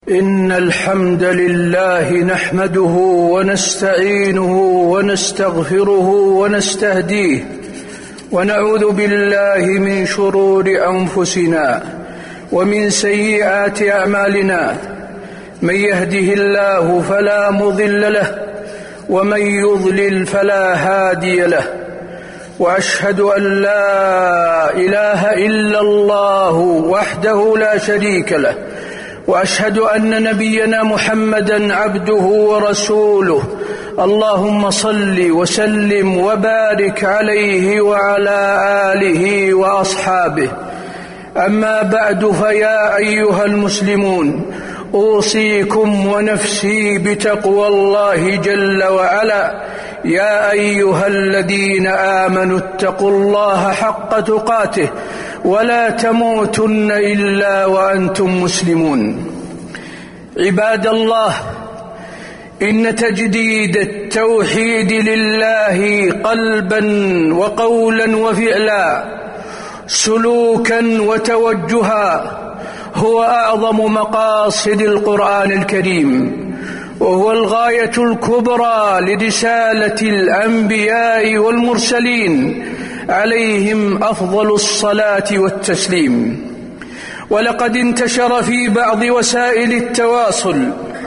إن الحمد لله نحمده ونستعينه ونستغفره ونستهديه ونعوذ بالله من شرور أنفسنا ومن سيئات أعمالنا. من يهده الله فلا مضل له ومن يضلل فلا هادي له، وأشهد أن لا إله إلا الله وحده لا شريك له، وأشهد أن نبينا محمدًا عبده ورسوله. اللهم صل وسلم وبارك عليه وعلى آله وأصحابه. أما بعد، فيا أيها المسلمون، أوصيكم ونفسي بتقوى الله جل وعلا. يا أيها الذين آمنوا اتقوا الله حق تقاته ولا تموتن إلا وأنتم مسلمون. عباد الله، إن تجديد التوحيد لله قلبا وقولا وفعلا، سلوكا وتوجها، هو أعظم مقاصد القرآن الكريم، وهو الغاية الكبرى لرسالة الأنبياء والمرسلين عليهم أفضل الصلاة والتسليم. ولقد انتشر في بعض وسائل التواصل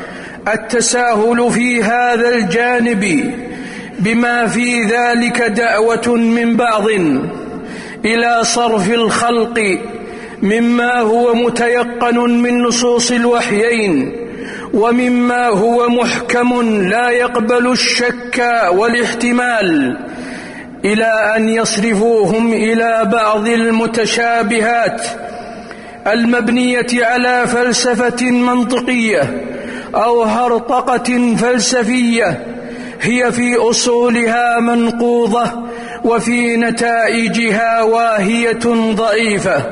التساهل في هذا الجانب، بما في ذلك دعوة من بعض إلى صرف الخلق مما هو متيقن من نصوص الوحيين ومما هو محكم لا يقبل الشك والاحتمال، إلى أن يصرفوهم إلى بعض المتشابهات المبنية على فلسفة منطقية أو هرطقة فلسفية هي في أصولها منقوضة وفي نتائجها واهية ضعيفة،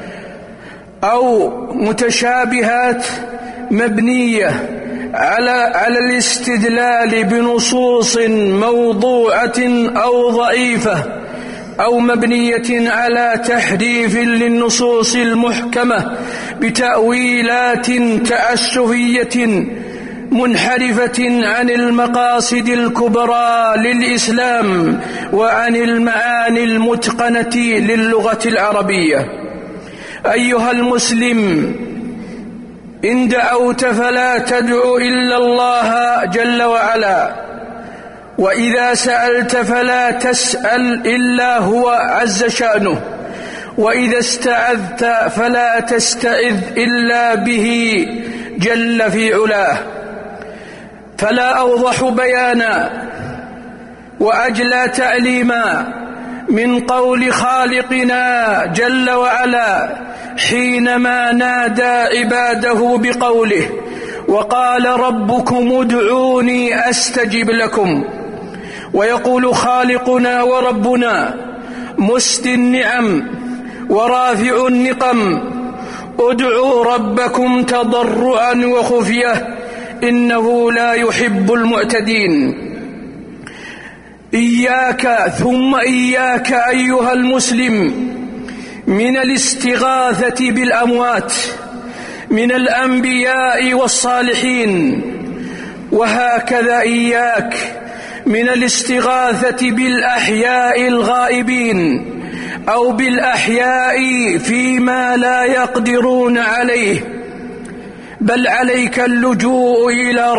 أو متشابهات مبنية على الاستدلال بنصوص موضوعة أو ضعيفة، أو مبنية على تحريف للنصوص المحكمة بتأويلات تأسفية منحرفة عن المقاصد الكبرى للإسلام وعن المعاني المتقنة للغة العربية. أيها المسلم، إن دعوت فلا تدع إلا الله جل وعلا، وإذا سألت فلا تسأل إلا هو عز شأنه، وإذا استعذت فلا تستعذ إلا به جل في علاه. فلا أوضح بيانا وأجلى تعليما من قول خالقنا جل وعلا حينما نادى عباده بقوله: وقال ربكم ادعوني أستجب لكم. ويقول خالقنا وربنا مسدي النعم ورافع النقم: ادعوا ربكم تضرعا وخفية إنه لا يحب المعتدين. إياك ثم إياك أيها المسلم من الاستغاثة بالأموات من الأنبياء والصالحين، وهكذا إياك من الاستغاثة بالأحياء الغائبين أو بالأحياء فيما لا يقدرون عليه، بل عليك اللجوء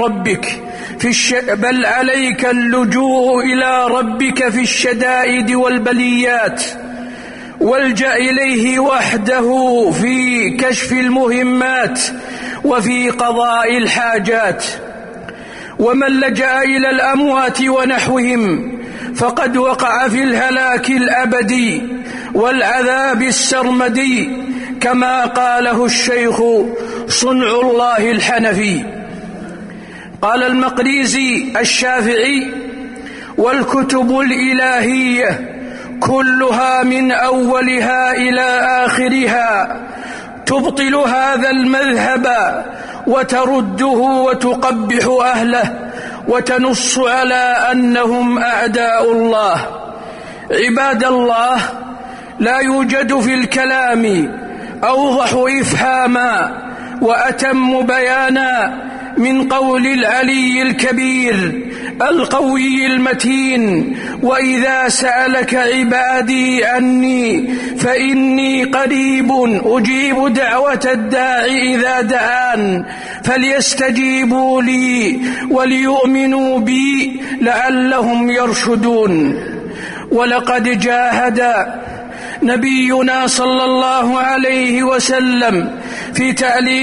إلى ربك في الشدائد والبليات، والجأ إليه وحده في كشف المهمات وفي قضاء الحاجات. ومن لجأ إلى الأموات ونحوهم فقد وقع في الهلاك الأبدي والعذاب السرمدي، كما قاله الشيخ صنع الله الحنفي. قال المقريزي الشافعي: والكتب الإلهية كلها من أولها إلى آخرها تبطل هذا المذهب وترده وتقبح أهله وتنص على أنهم أعداء الله. عباد الله، لا يوجد في الكلام أوضح إفهاما وأتم بيانا من قول العلي الكبير القوي المتين: وإذا سألك عبادي عني فإني قريب أجيب دعوة الداع إذا دعان فليستجيبوا لي وليؤمنوا بي لعلهم يرشدون. ولقد جاهد نبينا صلى الله عليه وسلم في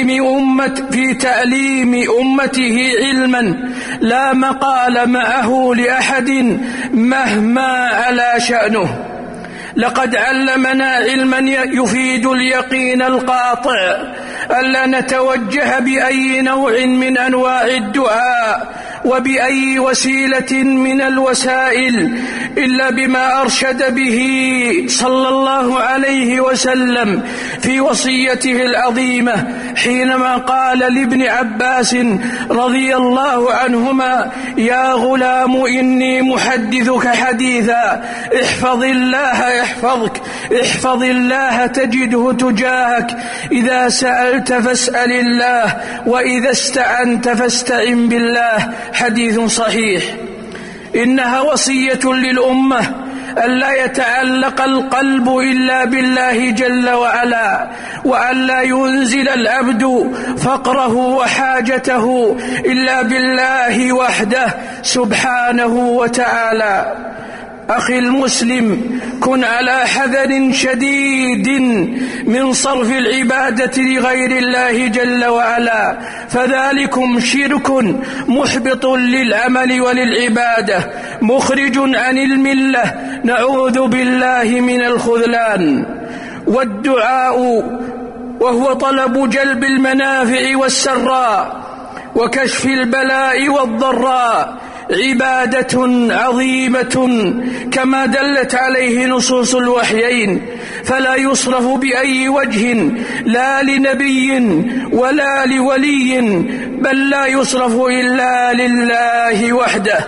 تعليم أمته علما لا مقال معه لأحد مهما على شأنه. لقد علمنا علما يفيد اليقين القاطع ألا نتوجه بأي نوع من أنواع الدعاء وبأي وسيلة من الوسائل إلا بما أرشد به صلى الله عليه وسلم في وصيته العظيمة حينما قال لابن عباس رضي الله عنهما: يا غلام إني محدثك حديثا احفظ الله يحفظك، احفظ الله تجده تجاهك، إذا سألت فاسأل الله، وإذا استعنت فاستعن بالله. حديث صحيح. إنها وصية للأمة ألا يتعلق القلب إلا بالله جل وعلا، وألا ينزل العبد فقره وحاجته إلا بالله وحده سبحانه وتعالى. أخي المسلم، كن على حذر شديد من صرف العبادة لغير الله جل وعلا، فذلكم شرك محبط للعمل وللعبادة، مخرج عن الملة، نعوذ بالله من الخذلان. والدعاء وهو طلب جلب المنافع والسراء وكشف البلاء والضراء عبادة عظيمة كما دلت عليه نصوص الوحيين، فلا يصرف بأي وجه لا لنبي ولا لولي، بل لا يصرف إلا لله وحده.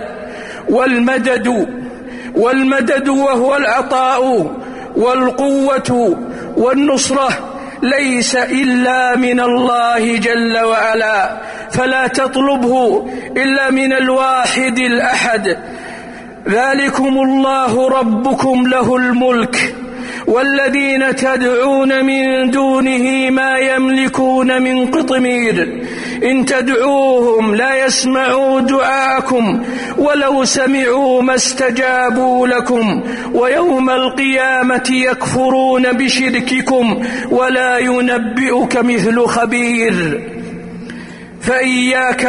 والمدد وهو العطاء والقوة والنصرة ليس إلا من الله جل وعلا، فلا تطلبه إلا من الواحد الأحد. ذلكم الله ربكم له الملك، والذين تدعون من دونه ما يملكون من قطمير، إن تدعوهم لا يسمعوا دعاءكم ولو سمعوا ما استجابوا لكم، ويوم القيامة يكفرون بشرككم ولا ينبئك مثل خبير. فإياك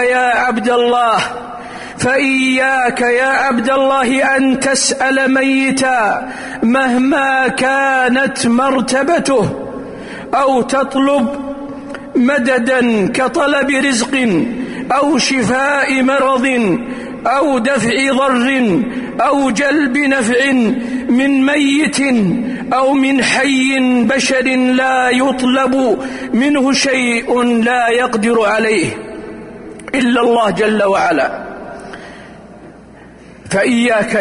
يا عبد الله أن تسأل ميتا مهما كانت مرتبته، أو تطلب مددا كطلب رزق أو شفاء مرض أو دفع ضر أو جلب نفع من ميت أو من حي بشر لا يطلب منه شيء لا يقدر عليه إلا الله جل وعلا. فإياك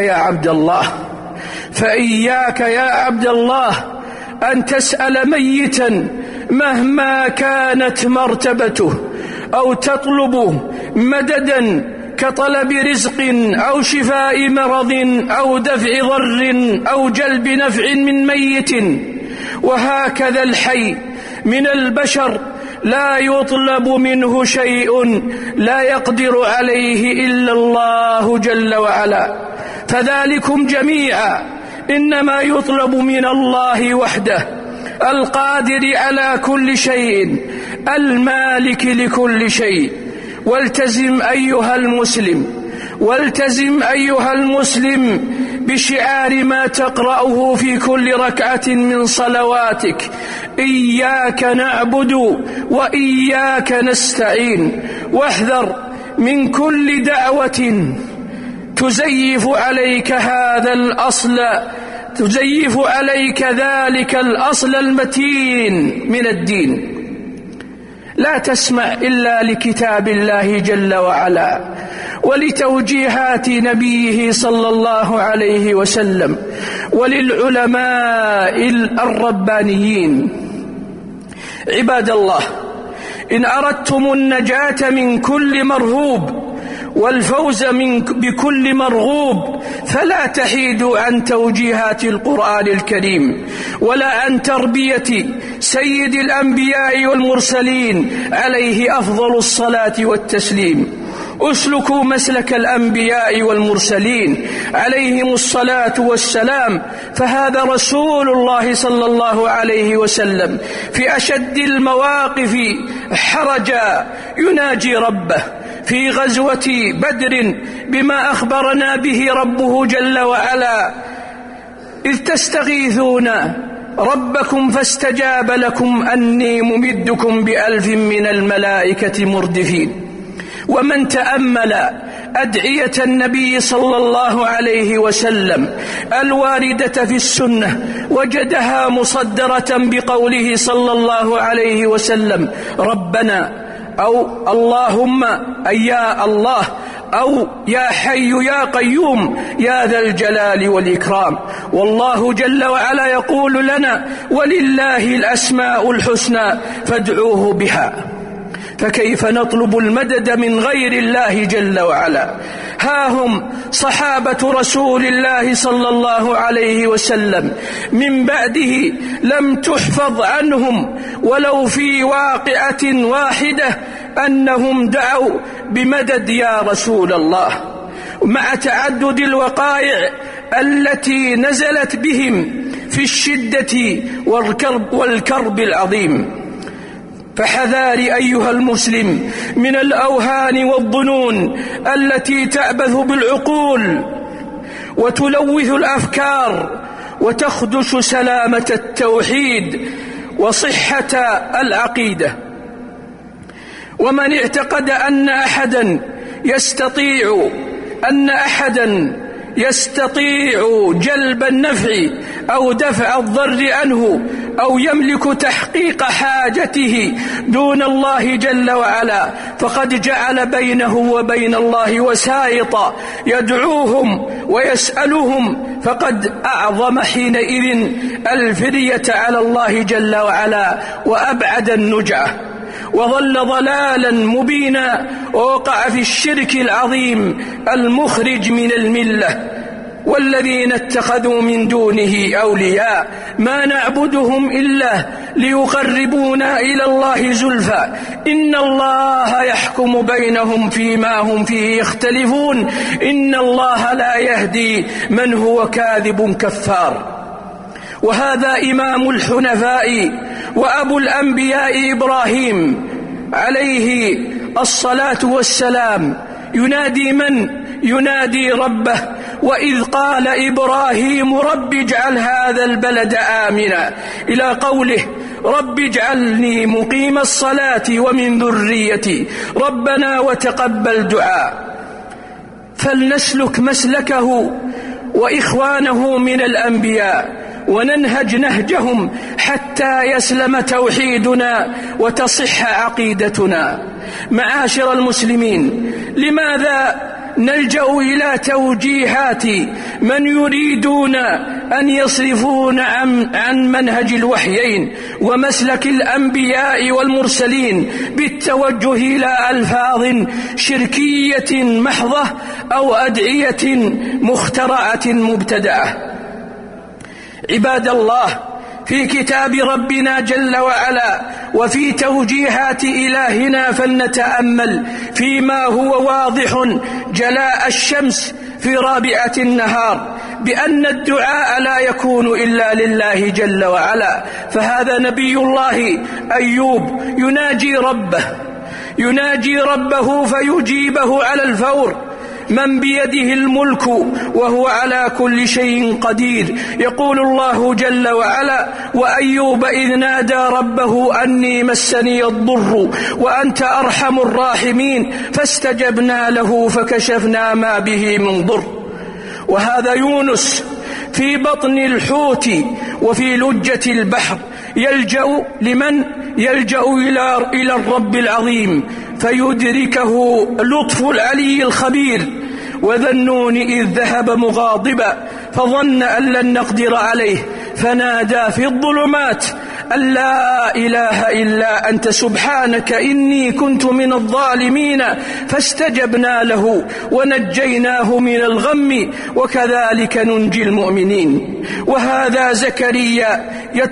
يا عبد الله أن تسأل ميتا مهما كانت مرتبته، أو تطلب مددا كطلب رزق أو شفاء مرض أو دفع ضر أو جلب نفع من ميت. وهكذا الحي من البشر لا يطلب منه شيء لا يقدر عليه إلا الله جل وعلا. فذلكم جميعا إنما يطلب من الله وحده، القادر على كل شيء، المالك لكل شيء. والتزم أيها المسلم بشعار ما تقرأه في كل ركعة من صلواتك: إياك نعبد وإياك نستعين. واحذر من كل دعوة تزيف عليك ذلك الأصل المتين من الدين. لا تسمع إلا لكتاب الله جل وعلا ولتوجيهات نبيه صلى الله عليه وسلم وللعلماء الربانيين. عباد الله، إن أردتم النجاة من كل مرهوب والفوز بكل مرغوب فلا تحيدوا عن توجيهات القرآن الكريم ولا عن تربية سيد الأنبياء والمرسلين عليه أفضل الصلاة والتسليم. اسلكوا مسلك الأنبياء والمرسلين عليهم الصلاة والسلام، فهذا رسول الله صلى الله عليه وسلم في أشد المواقف حرجا يناجي ربه في غزوة بدر بما أخبرنا به ربه جل وعلا: إذ تستغيثون ربكم فاستجاب لكم أني ممدكم ب1000 من الملائكة مردفين. ومن تأمل أدعية النبي صلى الله عليه وسلم الواردة في السنة وجدها مصدرة بقوله صلى الله عليه وسلم: ربنا، أو اللهم، أي يا الله، أو يا حي يا قيوم يا ذا الجلال والإكرام. والله جل وعلا يقول لنا: ولله الأسماء الحسنى فادعوه بها. فكيف نطلب المدد من غير الله جل وعلا؟ ها هم صحابة رسول الله صلى الله عليه وسلم من بعده لم تحفظ عنهم ولو في واقعة واحدة أنهم دعوا بمدد يا رسول الله، مع تعدد الوقائع التي نزلت بهم في الشدة والكرب العظيم. فحذار أيها المسلم من الأوهام والظنون التي تعبث بالعقول وتلوث الأفكار وتخدش سلامة التوحيد وصحة العقيدة. ومن اعتقد أن أحدا يستطيع جلب النفع أو دفع الضر عنه أو يملك تحقيق حاجته دون الله جل وعلا فقد جعل بينه وبين الله وسائطا يدعوهم ويسألهم، فقد أعظم حينئذ الفرية على الله جل وعلا وأبعد النجعة، وظل ضلالا مبينا ووقع في الشرك العظيم المخرج من الملة. والذين اتخذوا من دونه أولياء ما نعبدهم إلا ليقربونا إلى الله زلفى إن الله يحكم بينهم فيما هم فيه يختلفون إن الله لا يهدي من هو كاذب كفار. وهذا إمام الحنفاء وأبو الأنبياء إبراهيم عليه الصلاة والسلام ينادي ربه: وإذ قال إبراهيم رب اجعل هذا البلد آمنا، إلى قوله: رب اجعلني مقيم الصلاة ومن ذريتي ربنا وتقبل دعاء. فلنسلك مسلكه وإخوانه من الأنبياء وننهج نهجهم حتى يسلم توحيدنا وتصح عقيدتنا. معاشر المسلمين، لماذا نلجأ إلى توجيهات من يريدون أن يصرفون عن منهج الوحيين ومسلك الأنبياء والمرسلين بالتوجه إلى ألفاظ شركية محضة أو أدعية مخترعة مبتدعة؟ عباد الله، في كتاب ربنا جل وعلا وفي توجيهات إلهنا فلنتأمل فيما هو واضح جلاء الشمس في رابعة النهار بأن الدعاء لا يكون إلا لله جل وعلا. فهذا نبي الله أيوب يناجي ربه فيجيبه على الفور، من بيده الملك وهو على كل شيء قدير. يقول الله جل وعلا: وأيوب إذ نادى ربه أني مسني الضر وأنت أرحم الراحمين فاستجبنا له فكشفنا ما به من ضر. وهذا يونس في بطن الحوت وفي لجة البحر يلجأ إلى الرب العظيم فيدركه لطف العلي الخبير. وذا النون إذ ذهب مغاضبا فظن أن لن نقدر عليه فنادى في الظلمات أن لا إله إلا أنت سبحانك إني كنت من الظالمين فاستجبنا له ونجيناه من الغم وكذلك ننجي المؤمنين. وهذا زكريا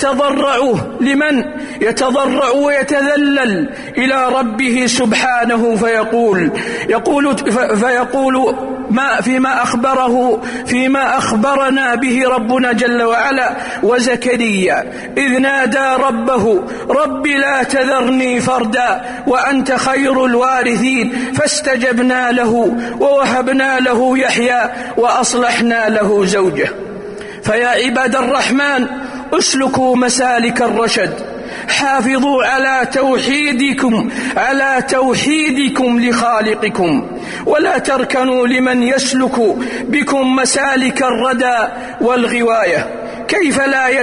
يتضرع ويتذلل إلى ربه سبحانه فيقول فيما أخبرنا به ربنا جل وعلا: وزكريا إذ نادى ربه رب لا تذرني فردا وأنت خير الوارثين فاستجبنا له ووهبنا له يحيى وأصلحنا له زوجه. فيا عباد الرحمن اسلكوا مسالك الرشد، حافظوا على توحيدكم لخالقكم، ولا تركنوا لمن يسلك بكم مسالك الردى والغواية. كيف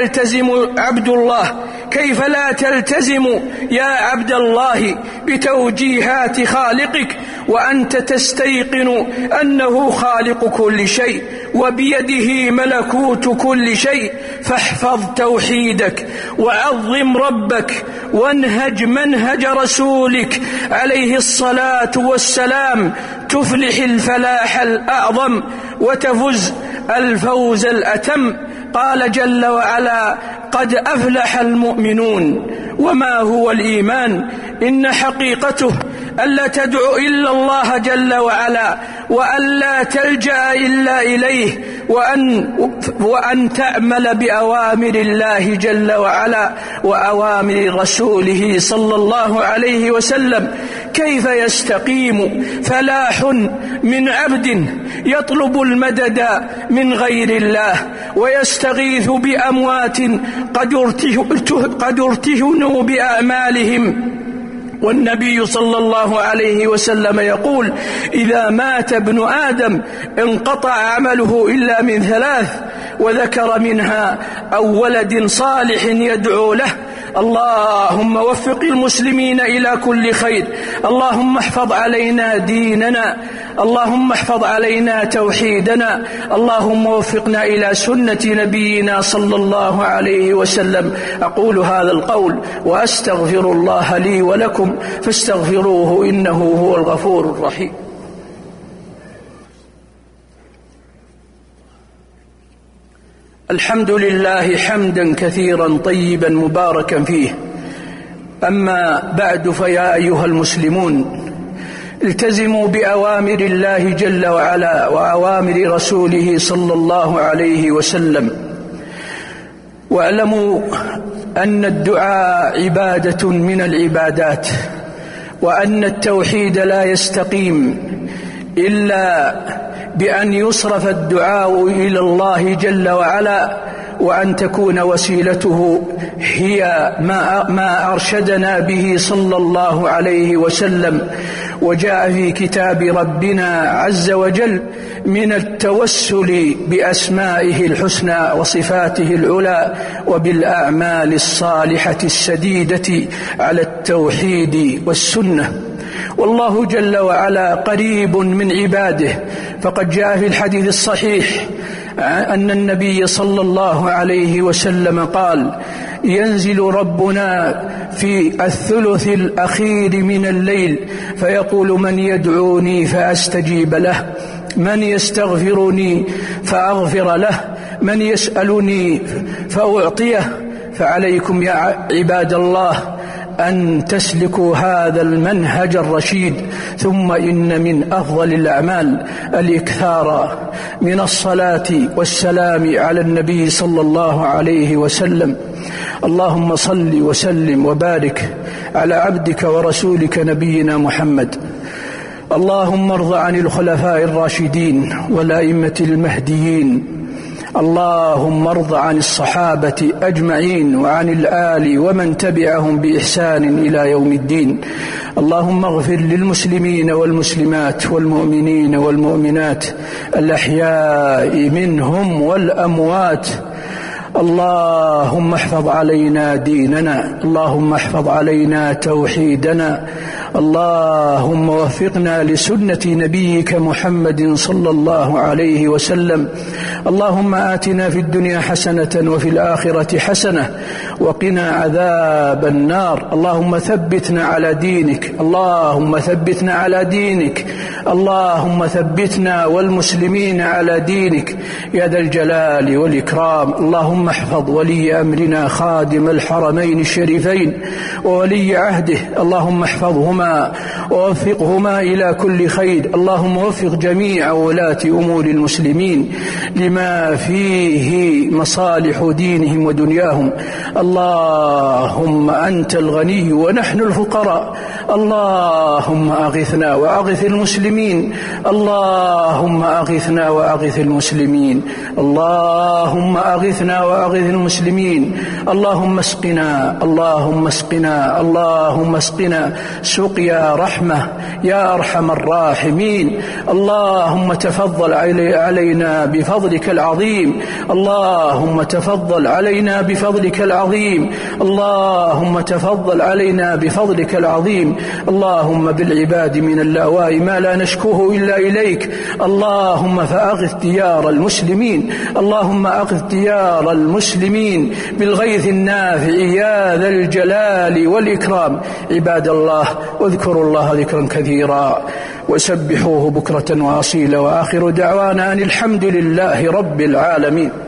لا تلتزم يا عبد الله بتوجيهات خالقك وأنت تستيقن أنه خالق كل شيء وبيده ملكوت كل شيء؟ فاحفظ توحيدك وعظم ربك وانهج منهج رسولك عليه الصلاة والسلام، تفلح الفلاح الأعظم وتفز الفوز الأتم. قال جل وعلا: قد أفلح المؤمنون. وما هو الإيمان؟ إن حقيقته ألا تدعو إلا الله جل وعلا، وألا تلجأ إلا إليه، وأن تأمل بأوامر الله جل وعلا وأوامر رسوله صلى الله عليه وسلم. كيف يستقيم فلاح من عبد يطلب المدد من غير الله ويستغيث بأموات قد ارتهنوا بأعمالهم؟ والنبي صلى الله عليه وسلم يقول: إذا مات ابن آدم انقطع عمله إلا من ثلاث، وذكر منها أو ولد صالح يدعو له. اللهم وفق المسلمين إلى كل خير، اللهم احفظ علينا ديننا، اللهم احفظ علينا توحيدنا، اللهم وفقنا إلى سنة نبينا صلى الله عليه وسلم. أقول هذا القول وأستغفر الله لي ولكم فاستغفروه إنه هو الغفور الرحيم. الحمد لله حمدا كثيرا طيبا مباركا فيه. أما بعد، فيا أيها المسلمون، التزموا بأوامر الله جل وعلا وأوامر رسوله صلى الله عليه وسلم، واعلموا أن الدعاء عبادة من العبادات، وأن التوحيد لا يستقيم إلا بأن يصرف الدعاء إلى الله جل وعلا، وأن تكون وسيلته هي ما أرشدنا به صلى الله عليه وسلم. وجاء في كتاب ربنا عز وجل من التوسل بأسمائه الحسنى وصفاته العلى وبالأعمال الصالحة السديدة على التوحيد والسنة. والله جل وعلا قريب من عباده، فقد جاء في الحديث الصحيح أن النبي صلى الله عليه وسلم قال: ينزل ربنا في الثلث الأخير من الليل فيقول: من يدعوني فأستجيب له، من يستغفرني فأغفر له، من يسألني فأعطيه. فعليكم يا عباد الله أن تسلكوا هذا المنهج الرشيد. ثم إن من أفضل الأعمال الإكثار من الصلاة والسلام على النبي صلى الله عليه وسلم. اللهم صل وسلم وبارك على عبدك ورسولك نبينا محمد. اللهم ارض عن الخلفاء الراشدين والأئمة المهديين. اللهم ارض عن الصحابة أجمعين وعن الآل ومن تبعهم بإحسان إلى يوم الدين. اللهم اغفر للمسلمين والمسلمات والمؤمنين والمؤمنات الأحياء منهم والأموات. اللهم احفظ علينا ديننا، اللهم احفظ علينا توحيدنا، اللهم وفقنا لسنة نبيك محمد صلى الله عليه وسلم. اللهم آتنا في الدنيا حسنة وفي الآخرة حسنة وقنا عذاب النار. اللهم ثبتنا على دينك، اللهم ثبتنا على دينك، اللهم ثبتنا والمسلمين على دينك يا ذا الجلال والإكرام. اللهم احفظ ولي أمرنا خادم الحرمين الشريفين وولي عهده، اللهم احفظهما ووفقهما إلى كل خير. اللهم وفق جميع ولاة أمور المسلمين لما فيه مصالح دينهم ودنياهم. اللهم أنت الغني ونحن الفقراء، اللهم أغثنا وأغث المسلمين، اللهم أغثنا وأغث المسلمين، اللهم أغثنا وأغث المسلمين. اللهم اسقنا، اللهم اسقنا، اللهم اسقنا سقيا رحمة يا أرحم الراحمين. اللهم تفضل علينا بفضلك العظيم، اللهم تفضل علينا بفضلك العظيم، اللهم تفضل علينا بفضلك العظيم. اللهم بالعباد من اللاواء ما لا نشكوه إلا إليك. اللهم فأغث ديار المسلمين، اللهم أغث ديار المسلمين بالغيث النافع يا ذا الجلال والإكرام. عباد الله، واذكروا الله ذكرا كثيرا وسبحوه بكرة وأصيلا، وآخر دعوانا أن الحمد لله رب العالمين.